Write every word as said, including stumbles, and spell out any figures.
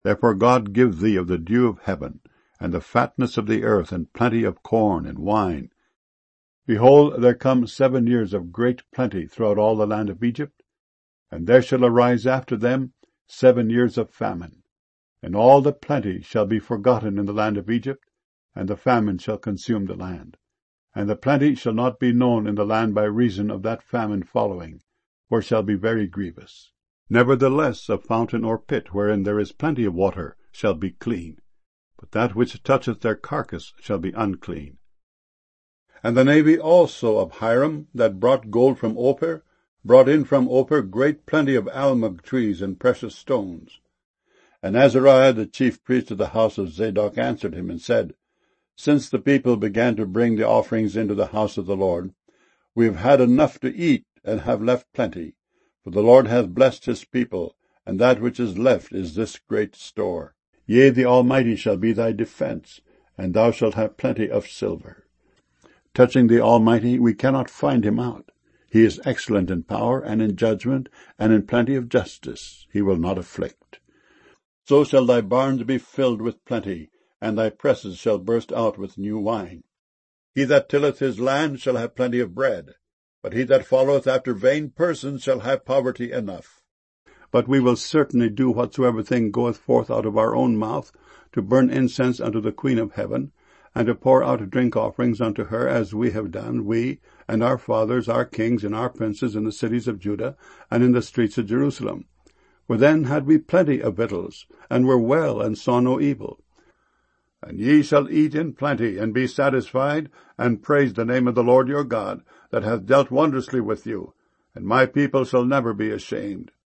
Therefore God give thee of the dew of heaven, and the fatness of the earth, and plenty of corn and wine. Behold, there come seven years of great plenty throughout all the land of Egypt, and there shall arise after them seven years of famine. And all the plenty shall be forgotten in the land of Egypt, and the famine shall consume the land. And the plenty shall not be known in the land by reason of that famine following, for shall be very grievous. Nevertheless, a fountain or pit wherein there is plenty of water shall be clean, but that which toucheth their carcass shall be unclean. And the navy also of Hiram, that brought gold from Ophir, brought in from Ophir great plenty of almug trees and precious stones. And Azariah the chief priest of the house of Zadok answered him, and said, Since the people began to bring the offerings into the house of the Lord, we have had enough to eat, and have left plenty. For the Lord hath blessed his people, and that which is left is this great store. Yea, the Almighty shall be thy defence, and thou shalt have plenty of silver. Touching the Almighty, we cannot find him out. He is excellent in power, and in judgment, and in plenty of justice. He will not afflict. So shall thy barns be filled with plenty, and thy presses shall burst out with new wine. He that tilleth his land shall have plenty of bread, but he that followeth after vain persons shall have poverty enough. But we will certainly do whatsoever thing goeth forth out of our own mouth, to burn incense unto the Queen of heaven, and to pour out drink offerings unto her, as we have done, we, and our fathers, our kings, and our princes in the cities of Judah, and in the streets of Jerusalem. For then had we plenty of victuals, and were well, and saw no evil. And ye shall eat in plenty, and be satisfied, and praise the name of the Lord your God, that hath dealt wondrously with you, and my people shall never be ashamed.